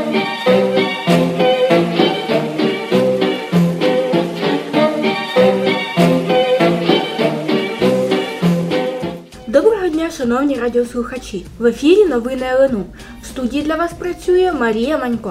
Доброго дня, шановні радіослухачі! В ефірі новини ЛНУ. В студії для вас працює Марія Манько.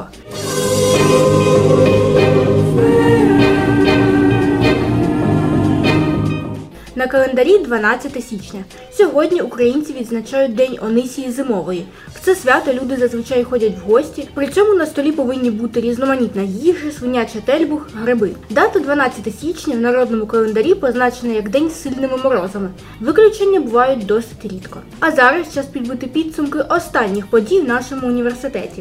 На календарі 12 січня. Сьогодні українці відзначають День Онисії Зимової. В це свято люди зазвичай ходять в гості, при цьому на столі повинні бути різноманітна їжа, свинячий тельбух, гриби. Дата 12 січня в народному календарі позначена як День з сильними морозами. Виключення бувають досить рідко. А зараз час підбити підсумки останніх подій в нашому університеті.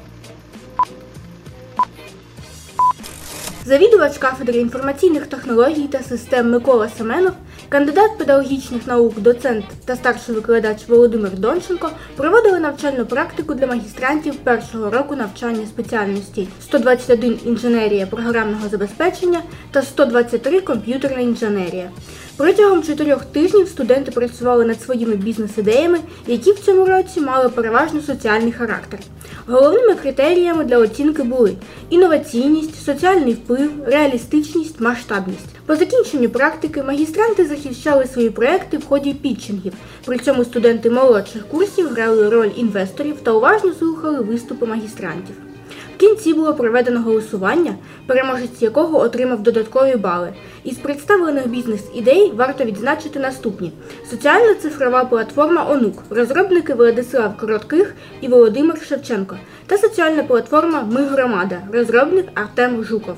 Завідувач кафедри інформаційних технологій та систем Микола Семенов, кандидат педагогічних наук, доцент та старший викладач Володимир Донченко проводили навчальну практику для магістрантів першого року навчання спеціальностей 121 інженерія програмного забезпечення та 123 комп'ютерна інженерія. Протягом 4 тижнів студенти працювали над своїми бізнес-ідеями, які в цьому році мали переважно соціальний характер. Головними критеріями для оцінки були інноваційність, соціальний вплив, реалістичність, масштабність. По закінченню практики магістранти захищали свої проекти в ході пітчингів. При цьому студенти молодших курсів грали роль інвесторів та уважно слухали виступи магістрантів. В кінці було проведено голосування, переможець якого отримав додаткові бали. Із представлених бізнес-ідей варто відзначити наступні. Соціальна цифрова платформа «Онук», розробники Владислав Коротких і Володимир Шевченко, та соціальна платформа «Ми громада», розробник Артем Жуков.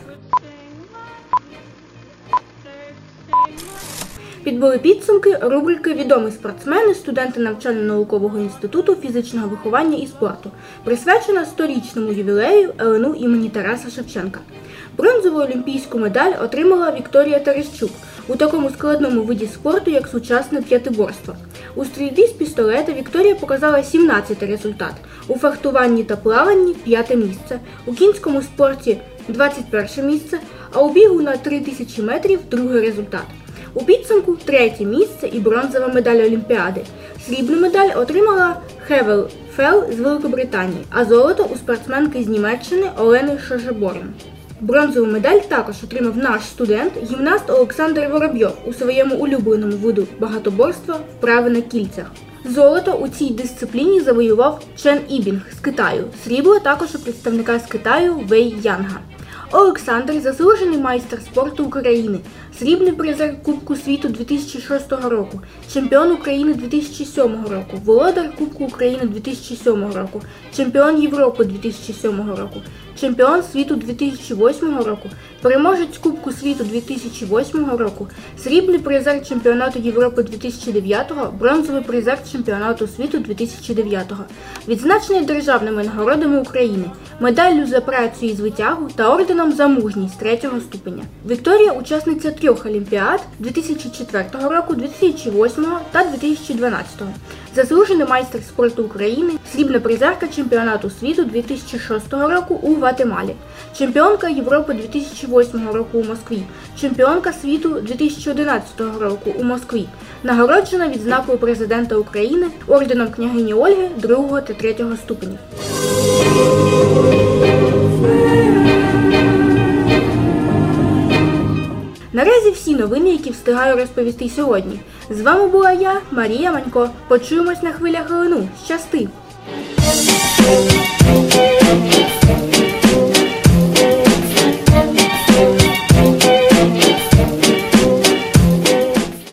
Підбили підсумки рубрики «Відомі спортсмени», студенти навчально-наукового інституту фізичного виховання і спорту, присвячена 100-річному ювілею ЛНУ імені Тараса Шевченка. Бронзову олімпійську медаль отримала Вікторія Терещук у такому складному виді спорту, як сучасне п'ятиборство. У стрільбі з пістолета Вікторія показала 17-й результат, у фехтуванні та плаванні – 5-те місце, у кінському спорті – 21-ше місце, а у бігу на 3000 метрів – 2-й результат. У підсумку 3-те місце і бронзова медаль Олімпіади. Срібну медаль отримала Хевел Фел з Великобританії, а золото у спортсменки з Німеччини Олени Шожеборн. Бронзову медаль також отримав наш студент, гімнаст Олександр Воробйов у своєму улюбленому виду багатоборства вправи на кільцях. Золото у цій дисципліні завоював Чен Ібінг з Китаю, срібло також у представника з Китаю Вей Янга. Олександр – заслужений майстер спорту України, срібний призер Кубку світу 2006 року, чемпіон України 2007 року, володар Кубку України 2007 року, чемпіон Європи 2007 року, чемпіон світу 2008 року, переможець Кубку світу 2008 року, срібний призер чемпіонату Європи 2009, бронзовий призер чемпіонату світу 2009, відзначений державними нагородами України, медаллю за працю із витягу та орденом за мужність 3-го ступеня. Вікторія – учасниця 3 олімпіад 2004 року, 2008 та 2012. Заслужений майстер спорту України, срібна призерка чемпіонату світу 2006 року у Гватемалі, чемпіонка Європи 2008 року у Москві, чемпіонка світу 2011 року у Москві, нагороджена відзнакою президента України, орденом княгині Ольги 2 та 3 ступенів. Наразі всі новини, які встигаю розповісти сьогодні. З вами була я, Марія Манько. Почуємось на хвилях ЛНУ. Щасти!